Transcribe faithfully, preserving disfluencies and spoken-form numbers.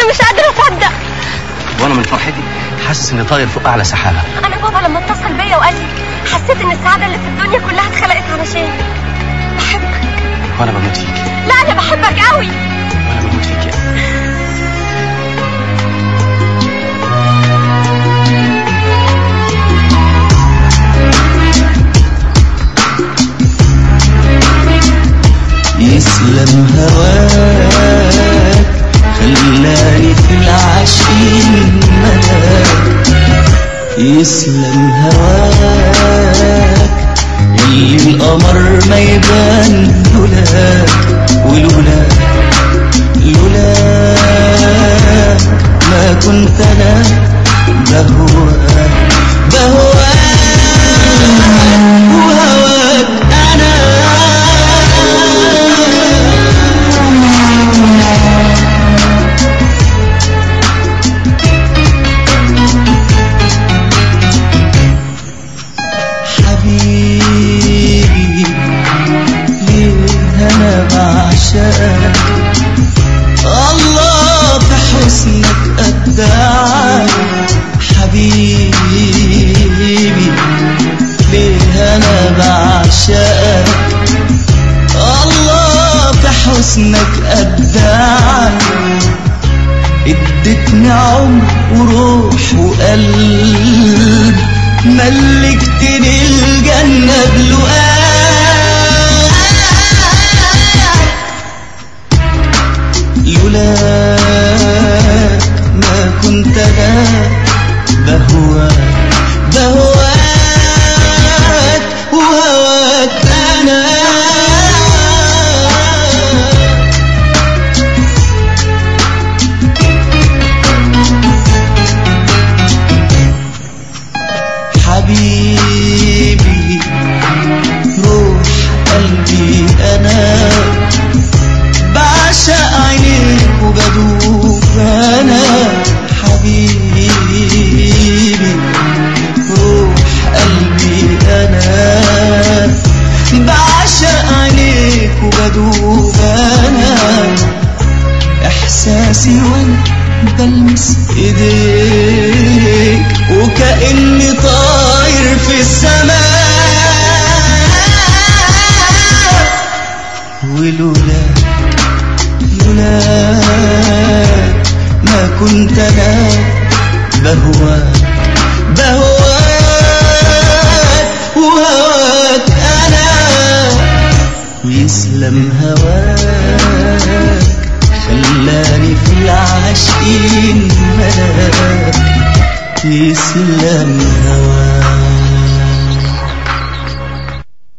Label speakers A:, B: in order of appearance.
A: انا مش قادره اصدق.
B: وانا من فرحتي حاسس اني طاير فوق اعلى سحابه.
A: انا بابا لما اتصل بيا وقال لي حسيت ان السعاده اللي في الدنيا كلها اتخلقت علشان بحبك.
B: وانا بموت فيك.
A: لا انا بحبك قوي.
B: وانا بموت فيك يا
C: يسلم هواك خلاني في العشقين ملاك. يسلم هواك اللي القمر ما يبان لولاك. ولولاك لولاك ما كنت انا بهواك بهواك وهواك انا. حبيبي ليه انا بعشقك. الله في حسنك ابدعك. حبيبي ليه انا بعشقك. الله في حسنك ابدعك. اديتني عمر وروح وقلب. ملكتني الجنة بلقاك. لولاك ما كنت انا بهواك بهواك وهواك انا. حبيبي روح قلبي انا بعشق عينيك وبدوب انا. حبيبي روح قلبي انا بعشق عينيك وبدوب انا. احساسي وانا بلمس ايديك وكأني طاير في السماء. ولولاك لولاك ما كنت انا بهواك بهواك وهواك انا. يسلم هواك خلاني في العاشقين ملاك. يسلم هواك.